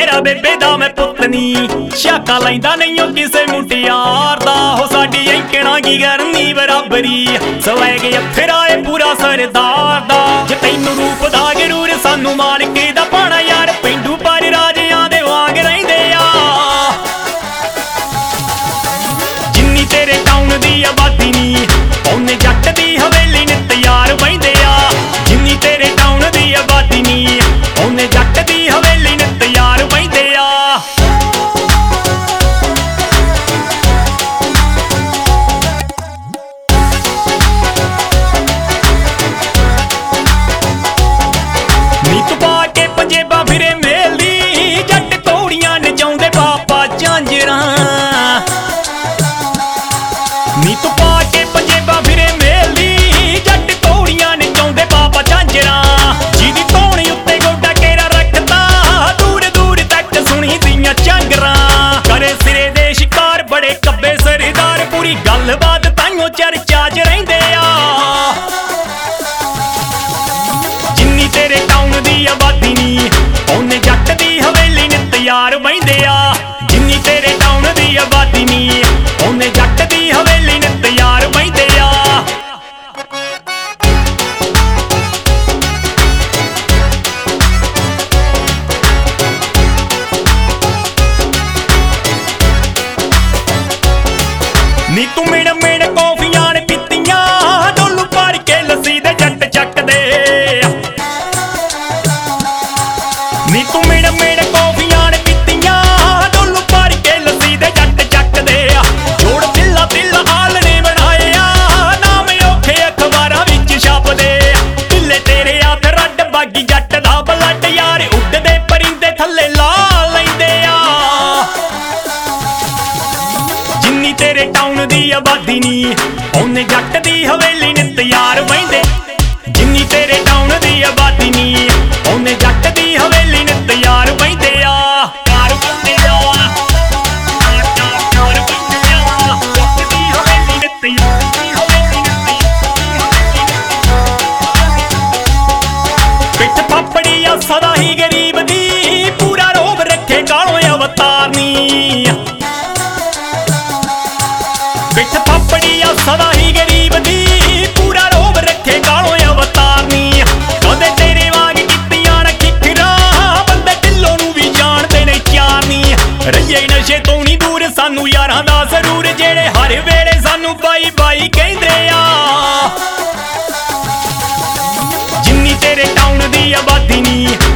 तेरा बेबे दा मैं पुत्त नी शाका लैंदा नहीं ओ किसे मुटियार दा हो साडी ऐकणा की करनी बराबरी स्वैग अफर आए पूरा सरदार दा जे तैनू रूप दा गरूर सानू मालिक दा पाना यार पेंडू पर राजियां दे वांग रहिंदे आ जिन्नी तेरे टाउन दी आबादी नी ओने जट दी हवेली ने तैयार बहिंदे आ जिन्नी तेरे टाउन दी आबादी नी ओने जट दी हवेली ने तैयार बहिंदे आ नीत पा के पंजेबा फिरे मेलदी जट घोड़ियां नचाउंदे बाबा झांजरां नीत पा के पंजेबा फिरे मेलदी जट घोड़ियां नचाउंदे बाबा झांजरां जिहदी धौणी उत्ते गोडा केरा रखदा दूर दूर तक सुणी दियां झांगरां करे सिरे दे शिकार बड़े कब्बे सरदार पूरी गलबात ताइयों चर्चा च रहिंदे आ जिन्नी तेरे टाउन दी आबादी नी ओने जट दी हवेली ने तैयार बहिंदे आ जिन्नी तेरे टाउन दी आबादी नी ओने जट दी हवेली ने तैयार बहिंदे आ नी तू मेड़ मेड़ कॉफियां ने पीतियां डोलू भर के लस्सी दे जट चकदे नी तू मेड़ मेड़ कॉफियां ने पीतियां डोलू भर के लस्सी दे जट चकदे जोड़ दिला दिल आलने बनाए आ नाम औखे अखबारां विच छपदे दिले तेरे हत्थ रड्ड बागी जट दा ब्लड यार उड्डदे परिंदे थल्ले ला लैंदे आ जिन्नी तेरे टाउन दी आबादी नी ओने जट दी हवेली ने तैयार बहिंदे जिन्नी तेरे टाउन दी आबादी नी ओने जट दी हवेली ने तैयार बहिंदे आ यार बहिंदे आ यार बहिंदे आ जट दी हवेली ने तैयार पिठ पापड़ी आ सदा ही गरीब दी पूरा रोब रखे कालों अवतार नी पिठ पापड़ी आ सदा ही गरीब दी पूरा रोब रखे कालों अवतार नी कदे तेरे वांग कीतियां ना खिखरा बंदे ढिल्लों नूं भी जानदे ने चार नी रहिए नशे तो नहीं दूर सानू यारां दा जरूर जेड़े हर वेले सानू बाई बाई कहंदे आ जिन्नी तेरे टाउन दी आबादी नी